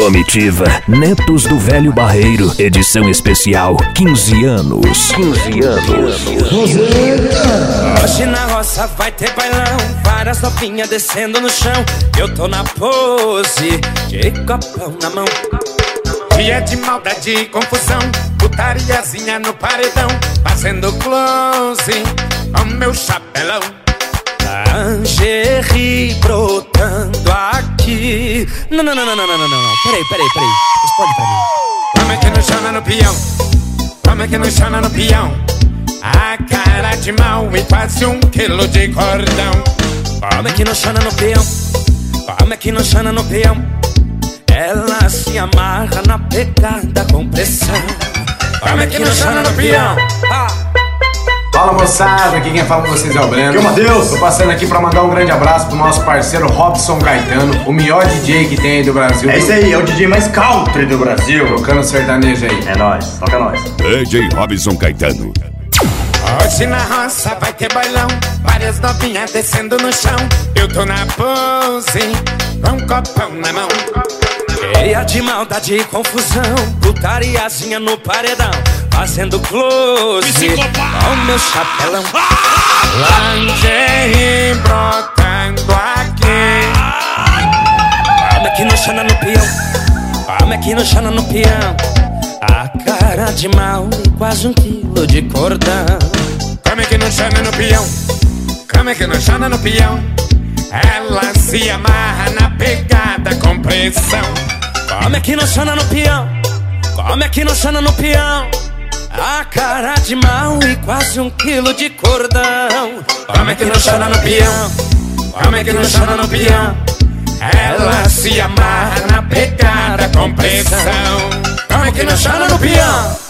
Comitiva Netos do Velho Barreiro, edição especial 15 anos. 15 anos. Hoje na roça vai ter bailão, várias novinhas descendo no chão. Eu tô na pose de copão na mão. Dia de maldade e confusão, putariazinha no paredão, fazendo close com meu chapelão. Lingerie brotando aqui. Não. Peraí. Responde pra mim. Como que não chama no peão? Como que não chama no peão? A cara de mal e quase 1 quilo de cordão. Como é que não chama no peão? Como é que não chama no peão? Ela se amarra na pegada com pressão. Como é que não chama no peão? Fala, moçada, aqui quem fala com vocês é o Breno. Que Matheus. Tô passando aqui pra mandar um grande abraço pro nosso parceiro Robson Caetano, o melhor DJ que tem aí do Brasil. É isso aí, é o DJ mais country do Brasil. Tocando sertanejo aí. É nóis, toca nós. DJ Robson Caetano. Hoje na roça vai ter bailão, várias novinhas descendo no chão. Eu tô na pose com um copão na mão. Cheia de maldade e confusão, putariazinha no paredão, fazendo close com meu chapelão. Lingerie brotando aqui. Como é que não chama no peão? Como é que não chama no peão? A cara de mal e quase 1 quilo de cordão. Como é que não chama no peão? Como é que não chama no peão? Ela se amarra na pegada com pressão. Como é que não chama no peão? Como é que não chama no peão? A cara de mal e quase 1 quilo de cordão. Como é que não chama no peão? Como é que não chama no peão? Ela se amarra na pegada com pressão. Como é que não chama no peão?